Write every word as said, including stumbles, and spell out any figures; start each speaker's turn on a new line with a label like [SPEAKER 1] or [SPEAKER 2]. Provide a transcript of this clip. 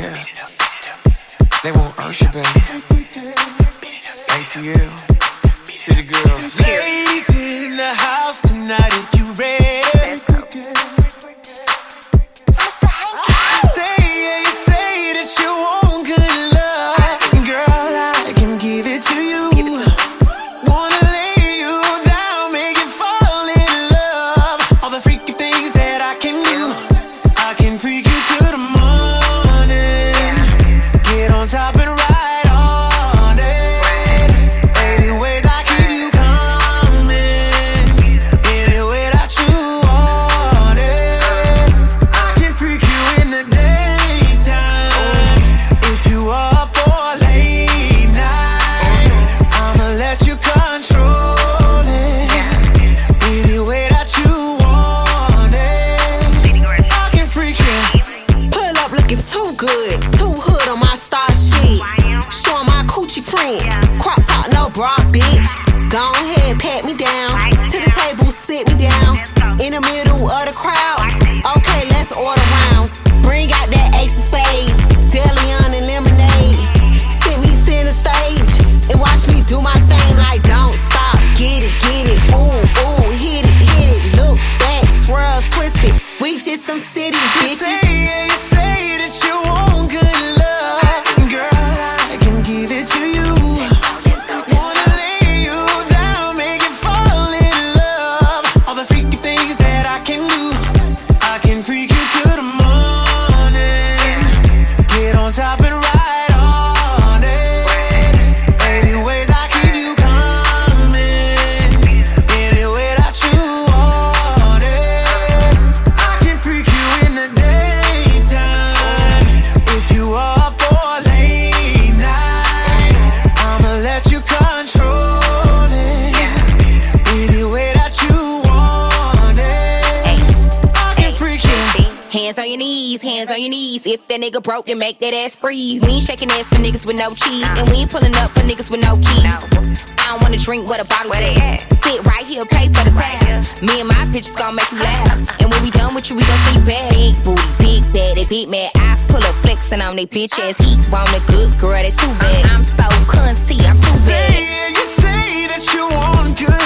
[SPEAKER 1] Yeah. They want Usher, baby. A T L. City girls.
[SPEAKER 2] Ladies in the house tonight if you ready. Say, yeah, you say that you want good love. Girl, I can give it to you. Wanna lay you down, make you fall in love. All the freaky things that I can do. I can freak you to the morning. Get on top and ride on it. Eighty ways I keep you coming. Any way that you want it. I can freak you in the daytime. If you up or late night, I'ma let you control it. Any way that you want it. I can freak you.
[SPEAKER 3] Pull up looking too good, too hood on my star shit. Showing my coochie print, crop top, no bra, bitch. Go ahead, pat me down. To the table, sit me down. In the middle of the crowd. Okay, let's order rounds. Bring out that ace of spades, Deleon and lemonade. Sit me center stage and watch me do my thing like don't stop. Get it, get it, ooh, ooh, hit it, hit it. Look back, swirl, twist it. We just some city
[SPEAKER 2] You
[SPEAKER 3] bitches.
[SPEAKER 2] say, yeah, you say that you want good love. Girl, I can give it to you. Wanna lay you down, make you fall in love. All the freaky things that I can do. I can freak you to the morning. Get on top and ride on it. Eighty ways I keep you coming. Any way that you want it. I can freak you in the daytime. If you up or late night, I'ma let you control it. Any way that you want it. I can freak you.
[SPEAKER 4] Hands on your knees, hands on your knees. If that nigga broke, then make that ass freeze. We ain't shaking ass for niggas with no cheese, and we ain't pulling up for niggas with no keys. I don't wanna drink what a bottle's at. Sit right here, pay for the tab. Me and my bitches gon' make you laugh. And when we done with you, we gon' see you back. Big booty, big bad, they big mad. I pull up flexing on they bitch ass. He want a good girl, they too bad. I'm so cunty, I'm too
[SPEAKER 2] Say,
[SPEAKER 4] bad.
[SPEAKER 2] yeah, you say that you want good